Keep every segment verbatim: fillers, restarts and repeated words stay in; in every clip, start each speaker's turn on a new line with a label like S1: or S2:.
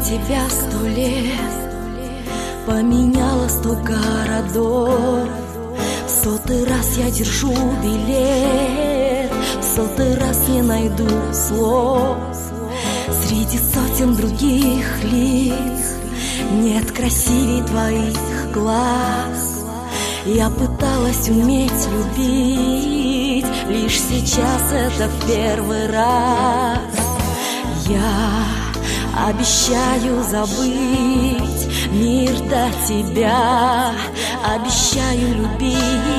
S1: тебя сто лет, поменяла сто городов. В сотый раз я держу билет, в сотый раз не найду слов. Среди сотен других лиц нет красивей твоих глаз. Я пыталась уметь любить, лишь сейчас это в первый раз. Я обещаю забыть мир до тебя, обещаю любить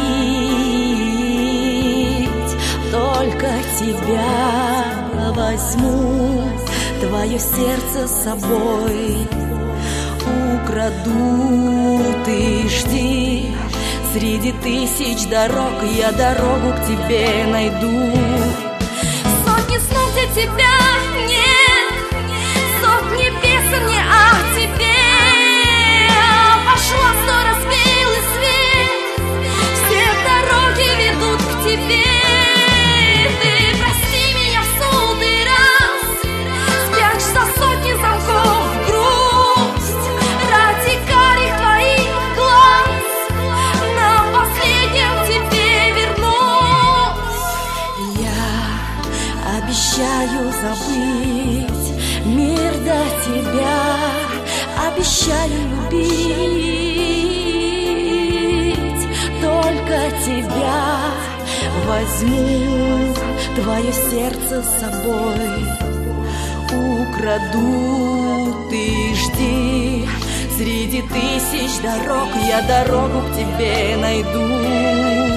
S1: только тебя. Возьму твое сердце с собой, украду, ты жди. Среди тысяч дорог я дорогу к тебе найду.
S2: Сотни снов для тебя нет, сотни песен не о тебе. Пошла сто раз белый свет, все дороги ведут к тебе. Ты прости меня в сотый раз, спрячь за сотни замков грусть. Ради карих твоих глаз на последнем тебе вернусь.
S1: Я обещаю забыть мир до тебя, обещаю любить только тебя. Возьму твое сердце с собой, украду, ты жди. Среди тысяч дорог я дорогу к тебе найду.